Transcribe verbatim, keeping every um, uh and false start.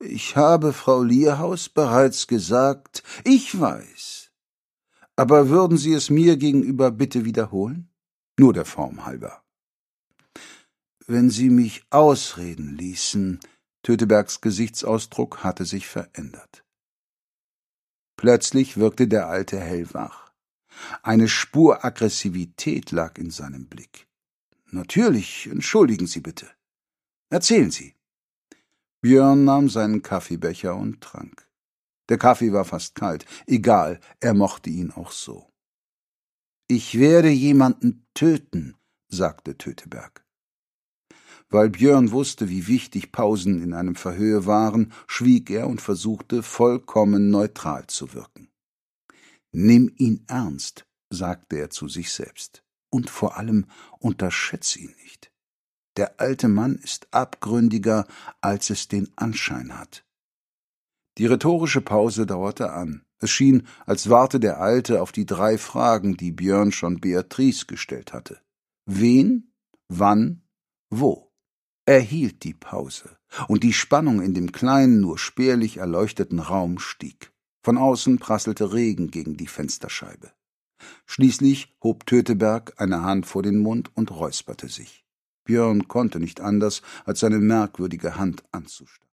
Ich habe Frau Lierhaus bereits gesagt, ich weiß. Aber würden Sie es mir gegenüber bitte wiederholen? Nur der Form halber. Wenn Sie mich ausreden ließen, Tötebergs Gesichtsausdruck hatte sich verändert. Plötzlich wirkte der Alte hellwach. Eine Spur Aggressivität lag in seinem Blick. »Natürlich, entschuldigen Sie bitte. Erzählen Sie.« Björn nahm seinen Kaffeebecher und trank. Der Kaffee war fast kalt. Egal, er mochte ihn auch so. »Ich werde jemanden töten«, sagte Töteberg. Weil Björn wusste, wie wichtig Pausen in einem Verhör waren, schwieg er und versuchte, vollkommen neutral zu wirken. »Nimm ihn ernst«, sagte er zu sich selbst. »Und vor allem unterschätze ihn nicht. Der alte Mann ist abgründiger, als es den Anschein hat.« Die rhetorische Pause dauerte an. Es schien, als warte der Alte auf die drei Fragen, die Björn schon Beatrice gestellt hatte. Wen, wann, wo? Er hielt die Pause, und die Spannung in dem kleinen, nur spärlich erleuchteten Raum stieg. Von außen prasselte Regen gegen die Fensterscheibe. Schließlich hob Töteberg eine Hand vor den Mund und räusperte sich. Björn konnte nicht anders, als seine merkwürdige Hand anzustarren.